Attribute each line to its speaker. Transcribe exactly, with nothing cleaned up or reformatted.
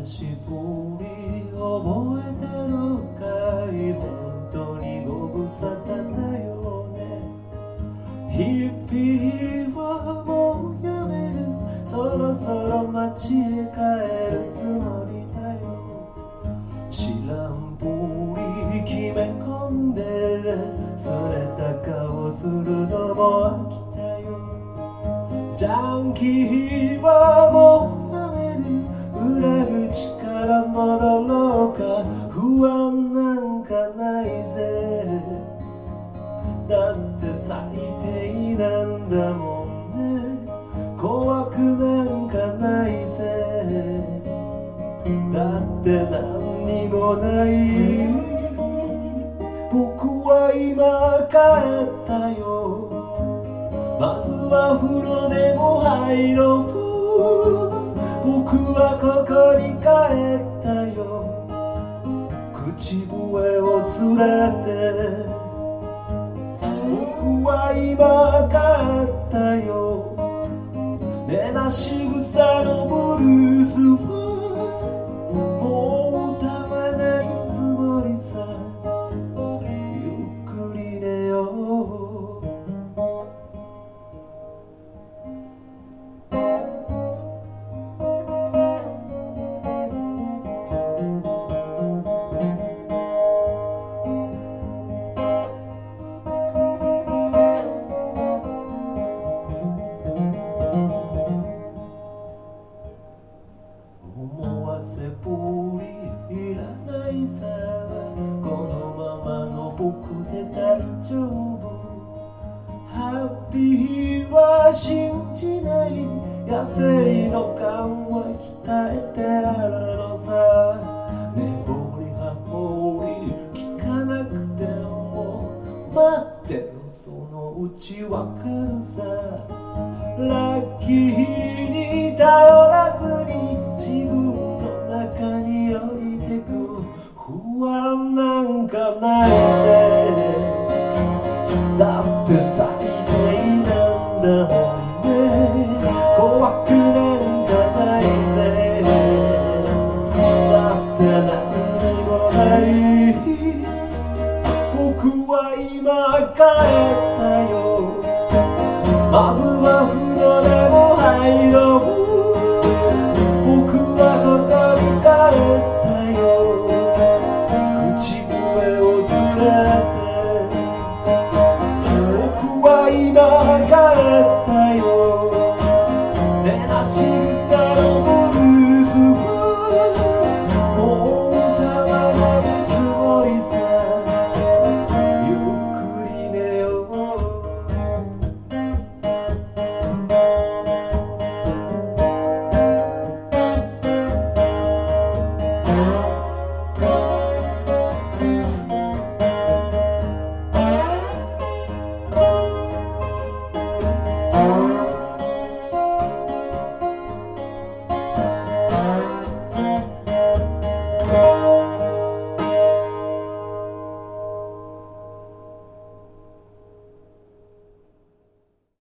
Speaker 1: しぶり覚えてるかい、本当にご無沙汰だよね。日々はもうやめる、そろそろ街へ帰るつもりだよ。知らんぷり決め込んで釣れた顔するのも飽きたよ。ジャンキーはもうやめる、裏口から戻ろうか、不安なんかないぜ。だって最低なんだもんね、怖くなんかないぜ。だって何にもない。僕は今帰ったよ。まずは風呂でも入ろう。僕はここに帰ったよ。口笛を連れて僕は今帰ったよ。根なし草のブルースはもう歌わないつもりさ。ゆっくり寝よう。思わせぶりいらないさ、このままの僕で大丈夫。ハッピーは信じない、野生の勘は鍛えてあるのさ。根掘り葉掘り聞かなくても待ってろ、そのうちわかるさ。ラッキーに頼らずに自分の中に降りてく、不安なんかないぜ。だって最低なんだもんね、怖くなんかないぜ。だって何にもない。僕は今帰ったよ。まずは風呂でも入ろう。僕はここに帰ったよ。口笛を連れて僕は今帰ったよ。根なし